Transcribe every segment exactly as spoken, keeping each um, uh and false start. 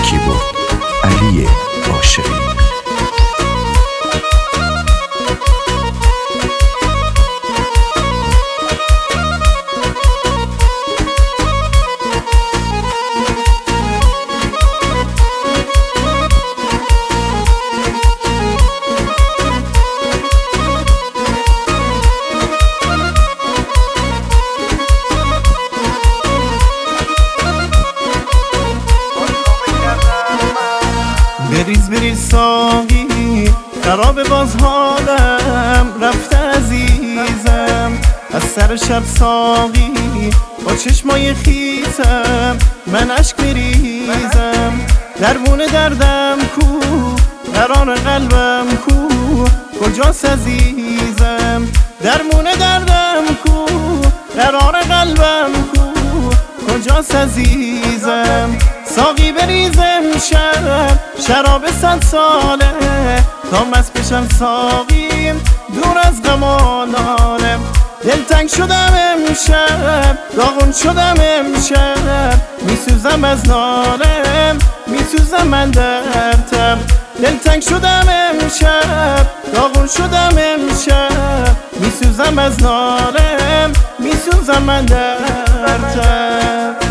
کیبورد علی عاشقی. بریز بریز ساقی خراب باز حالم رفته عزیزم، از سر شب ساقی با چشمای خیسم من عشق میریزم. درمون دردم کو قرار قلبم کو کجاست عزیزم، درمون دردم کو قرار قلبم کو کجاست عزیزم. ساقی بریزم شراب شراب صد ساله تا مست بشم ساقیم دور از غم و نالم. دلتنگ شدم امشب داغون شدم امشب میسوزم از نالم میسوزم من در تب. دلتنگ شدم امشب داغون شدم امشب میسوزم از نالم میسوزم من در تب.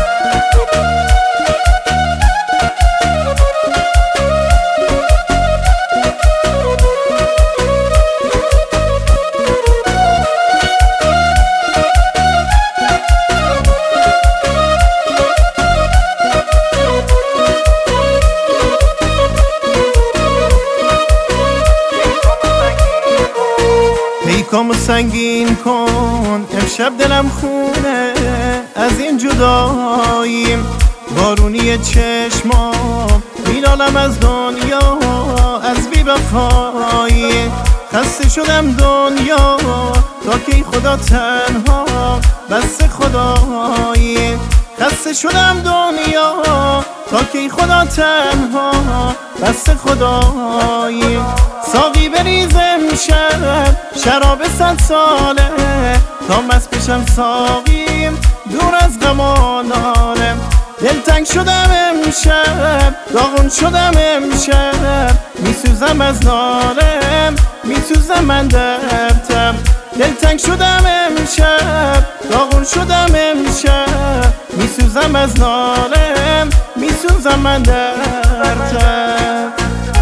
پیکامو سنگین کن امشب دلم خونه از این جداییم. بارونی چشمام میلالم از دنیا از بی وفایی. خسته شدم دنیا تا کی خدا تنها بس خدایی. خسته شدم دنیا تا کی خدا تنها بس خدایی. ساقی بریزم شراب شراب صد ساله تا مست بشم ساقیم دور از غم و نالم. دلتنگ شدم امشب داغون شدم امشب میسوزم از نالم میسوزم من در تب. دلتنگ شدم امشب داغون شدم امشب میسوزم از نالم میسوزم من در تب.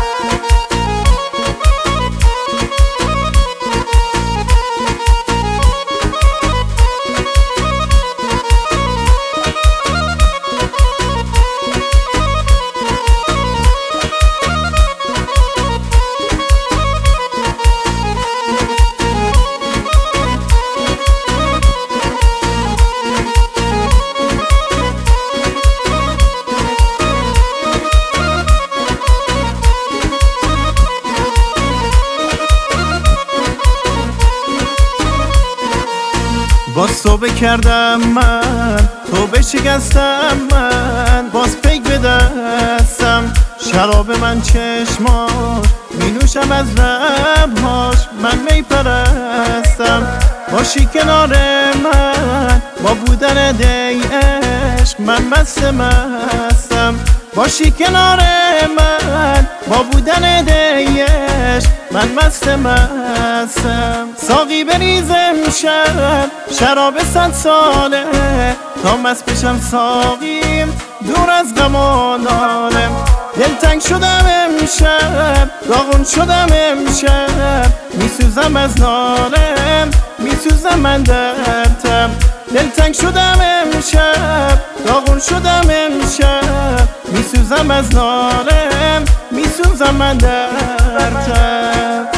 باز توبه کردم من توبه شکستم من باز پیک به دستم. شراب من چشماش می نوشم از لبهاش من می پرستم. باشی کنار من با بودن دی عشق من مست مستم. باشی کنار من با بودن دی عشق من مست مستم. ساقی بریزم شراب شراب صد ساله تا مست بشم ساقیم دور از غم و نالم. دلتنگ شدم امشب داغون شدم امشب میسوزم از نالم میسوزم من در تب. دلتنگ شدم امشب داغون شدم امشب میسوزم از نالم میسوزم من در تب.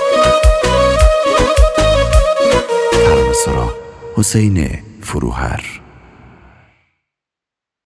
حسین فروهر.